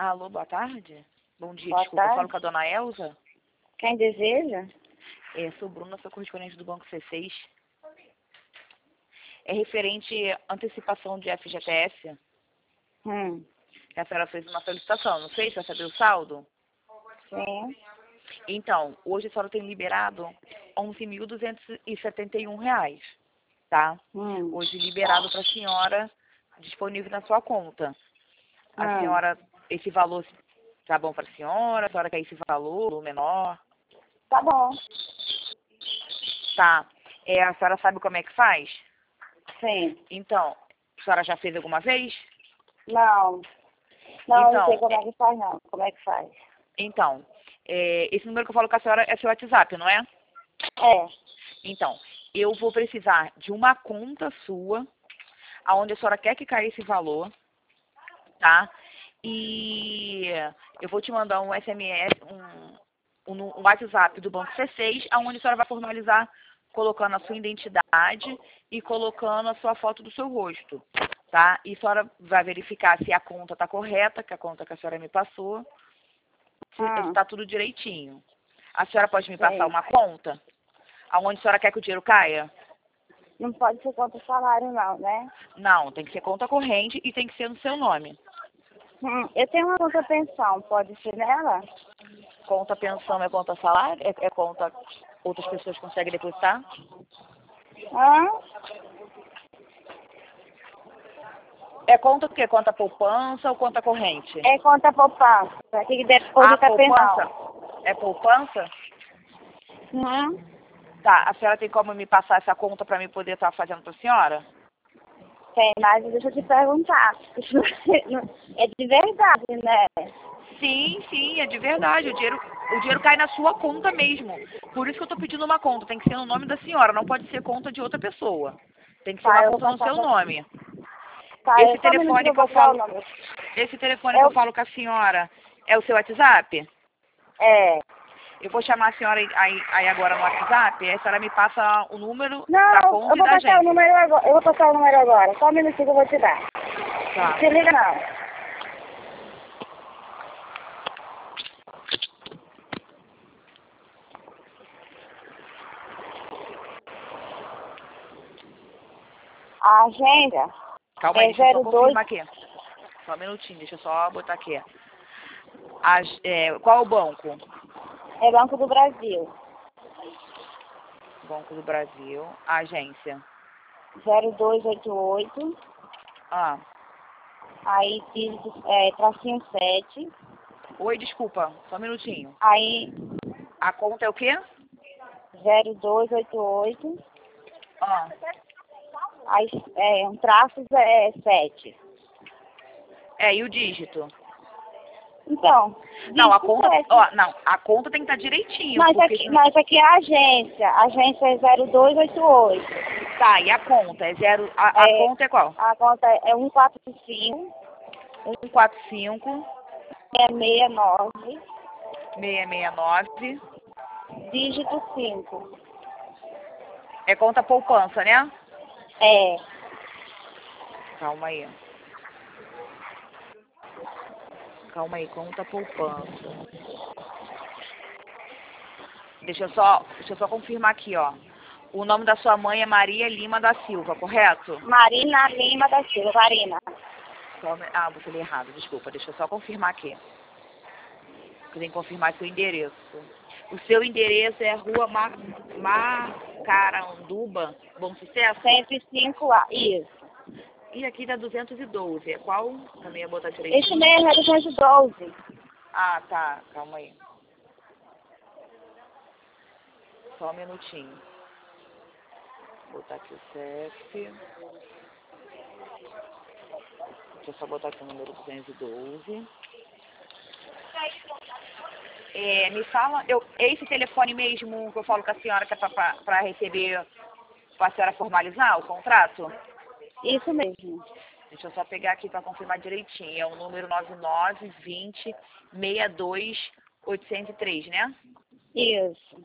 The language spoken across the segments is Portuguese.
Alô, boa tarde. Bom dia, Boa desculpa, eu tarde. falo com a dona Elza. Quem deseja? Sou Bruna, sou correspondente do Banco C6. É referente à antecipação de FGTS. A senhora fez uma solicitação, não fez? Para saber o saldo? Sim. Então, hoje a senhora tem liberado R$ 11.271, tá? Hoje liberado para a senhora, disponível na sua conta. A senhora, esse valor tá bom para a senhora quer esse valor menor? Tá bom. Tá. A senhora sabe como é que faz? Sim. Então, a senhora já fez alguma vez? Não. Não, Então, não sei como é que faz, não. Como é que faz? Então, esse número que eu falo com a senhora é seu WhatsApp, não é? É. Então, eu vou precisar de uma conta sua, aonde a senhora quer que caia esse valor, tá? E eu vou te mandar um SMS, um WhatsApp do Banco C6, aonde a senhora vai formalizar colocando a sua identidade e colocando a sua foto do seu rosto, tá? E a senhora vai verificar se a conta está correta, que a conta que a senhora me passou, se está tudo direitinho. A senhora pode me passar uma conta, aonde a senhora quer que o dinheiro caia? Não pode ser contra salário, não, né? Não, tem que ser conta corrente e tem que ser no seu nome. Eu tenho uma conta pensão, pode ser nela? Conta pensão é conta salário? É conta outras pessoas conseguem depositar? É conta o quê? Conta poupança ou conta corrente? É conta poupança. Tem que depositar poupança? pensão. É poupança? Tá, a senhora tem como me passar essa conta para mim poder estar fazendo para a senhora? Tem, mas deixa eu te perguntar. Isso é de verdade, né? Sim, é de verdade. O dinheiro cai na sua conta mesmo. Por isso que eu estou pedindo uma conta. Tem que ser no nome da senhora, não pode ser conta de outra pessoa. Tem que ser uma Eu vou conta no passar seu nome. Esse telefone que eu falo com a senhora é o seu WhatsApp? É. Eu vou chamar a senhora aí agora no WhatsApp, aí a senhora me passa o número Não, da conta eu e vou da passar o agência. número agora. Eu vou passar o número agora. Só um minutinho que eu vou te dar. Tá. Não se liga não. A agenda Calma aí, é deixa eu só 02. confirmar aqui. Só um minutinho, deixa eu só botar aqui. Qual é o banco? É Banco do Brasil. Banco do Brasil. A agência. 0288. Aí dígito tracinho 7. Oi, desculpa, só um minutinho. Aí A conta é o quê? 0288. Aí um traço 7. E o dígito? Então, Não, a dígito conta, 7. não, a conta tem que estar direitinho, Mas porque aqui, senão... mas aqui é a agência. A agência é 0288. Tá, e a conta? A conta é qual? A conta é 145 145 669 669. dígito 5. É conta poupança, né? É. Calma aí. Conta poupança. Deixa eu só confirmar aqui, ó. O nome da sua mãe é Maria Lima da Silva, correto? Marina Lima da Silva, Marina. Botei errado, desculpa. Deixa eu só confirmar aqui. Eu tenho que confirmar seu endereço. O seu endereço é Rua Macaranduba, Bom Sucesso? 105A, isso. E aqui dá 212. É qual? Também ia botar direitinho. Esse mesmo é 212. Tá. Calma aí. Só um minutinho. Vou botar aqui o CEP. Deixa eu só botar aqui o número 212. Me fala, esse telefone mesmo que eu falo com a senhora que é para receber, para a senhora formalizar o contrato? Isso mesmo. Deixa eu só pegar aqui para confirmar direitinho. É o número 9920 62803, né? Isso.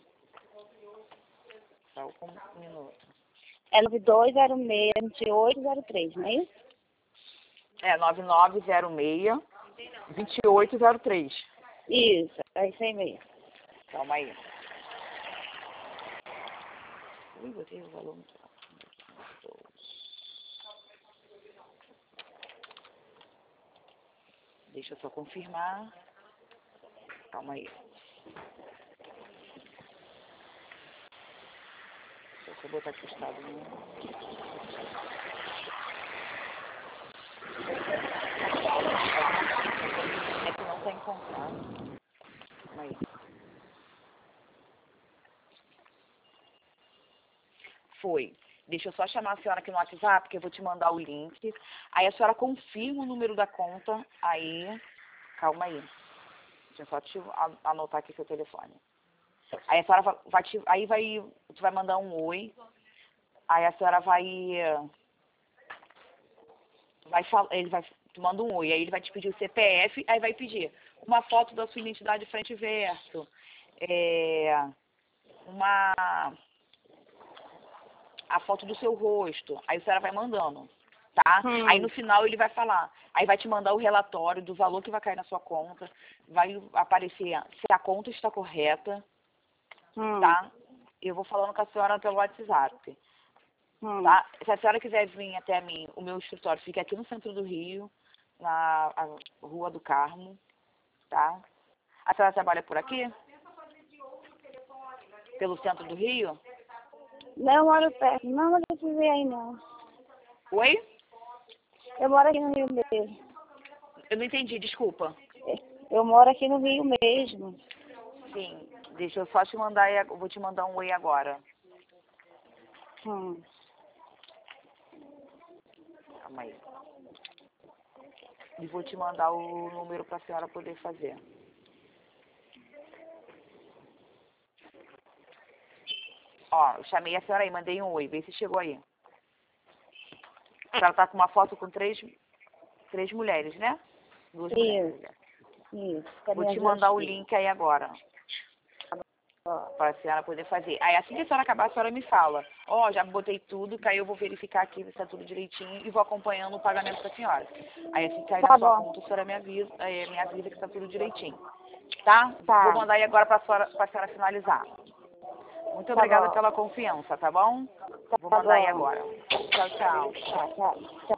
Só um minuto. É 9206-2803, não é isso? É 9906 2803. Isso, é isso aí mesmo. Calma aí. Ui, botei o valor muito alto. Deixa eu só confirmar. Calma aí. Deixa eu botar aqui o estado. É que não está encontrado. Calma aí. Foi. Deixa eu só chamar a senhora aqui no WhatsApp, porque eu vou te mandar o link. Aí a senhora confirma o número da conta. Aí, calma aí. Deixa eu só te anotar aqui seu telefone. Aí a senhora vai te, aí vai, tu vai mandar um oi. Aí a senhora ele vai, tu manda um oi. Aí ele vai te pedir o CPF. Aí vai pedir uma foto da sua identidade frente e verso. A foto do seu rosto. Aí a senhora vai mandando, tá? Aí no final ele vai falar. Aí vai te mandar o relatório do valor que vai cair na sua conta. Vai aparecer se a conta está correta, tá? Eu vou falando com a senhora pelo WhatsApp, tá? Se a senhora quiser vir até mim, o meu escritório fica aqui no centro do Rio, na Rua do Carmo, tá? A senhora trabalha por aqui? Pelo centro do Rio? Não, eu moro perto. Não, não deixa eu ver aí, não. Oi? Eu moro aqui no Rio mesmo. Eu não entendi, desculpa. Eu moro aqui no Rio mesmo. Sim, deixa eu só te mandar, eu vou te mandar um oi agora. Calma aí. E vou te mandar o número para a senhora poder fazer. Ó, eu chamei a senhora aí, mandei um oi, vê se chegou aí. A senhora tá com uma foto com três mulheres, né? Duas mulheres. Isso. Vou te mandar o link aí agora. Para a senhora poder fazer. Aí assim que a senhora acabar, a senhora me fala. Ó, já botei tudo, que aí eu vou verificar aqui se está tudo direitinho e vou acompanhando o pagamento da senhora. Aí assim que cair na sua conta, a senhora me avisa que está tudo direitinho. Tá? Vou mandar aí agora para a senhora finalizar. Muito obrigada pela confiança, tá bom? Vou mandar aí agora. Tchau, tchau. Tchau.